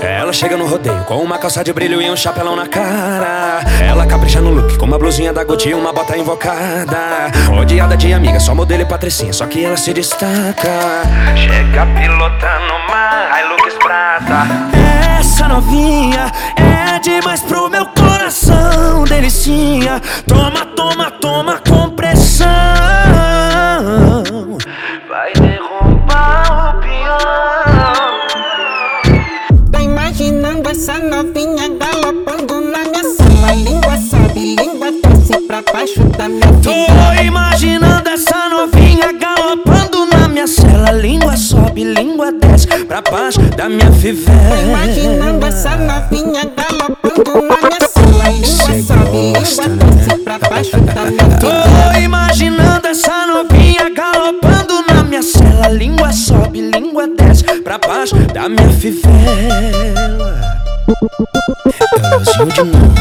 Ela chega no rodeio com uma calça de brilho e um chapelão na cara. Ela capricha no look com uma blusinha da Gucci e uma bota invocada. Rodeada de amigas, só modelo e patricinha, só que ela se destaca. Chega pilotando uma Hilux prata. Essa novinha é demais pro meu coração, delicinha. Toma, toma, toma com pressão. Vai derrubar o peão. Tô imaginando essa novinha galopando na minha sala. Língua sobe, língua desce pra baixo da minha Tô imaginando essa novinha galopando na minha cela. Língua sobe, língua desce pra baixo da minha fivela. Tô imaginando essa novinha galopando na minha sala. Língua sobe, língua desce pra baixo da minha fivela. Tô imaginando essa novinha galopando na minha cela. Língua sobe, língua desce pra baixo da minha fivela. Elzinho de novo.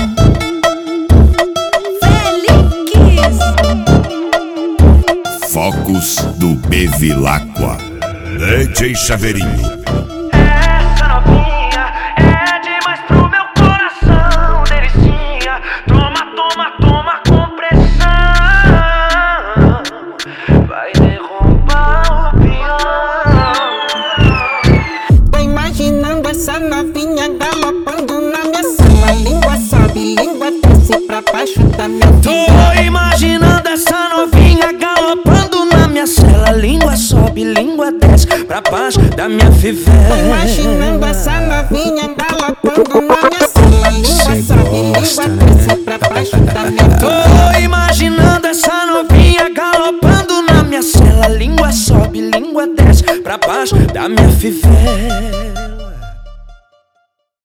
Focos do Bevilacqua. DJ Chaveirinho. Essa novinha é demais pro meu coração, delicinha. Toma, toma, toma com pressão. Vai derrubar o peão. Tô imaginando essa novinha galopando na minha sala. Língua sobe, língua desce pra baixo da minha fivela. Tô imaginando essa novinha galopando na minha cela. Língua sobe, língua desce pra baixo da minha fivela. Tô imaginando essa novinha galopando na minha sala. Língua sobe, língua desce pra baixo da minha fivela. Tô imaginando essa novinha galopando na minha cela. Língua sobe, língua desce pra baixo da minha fivela.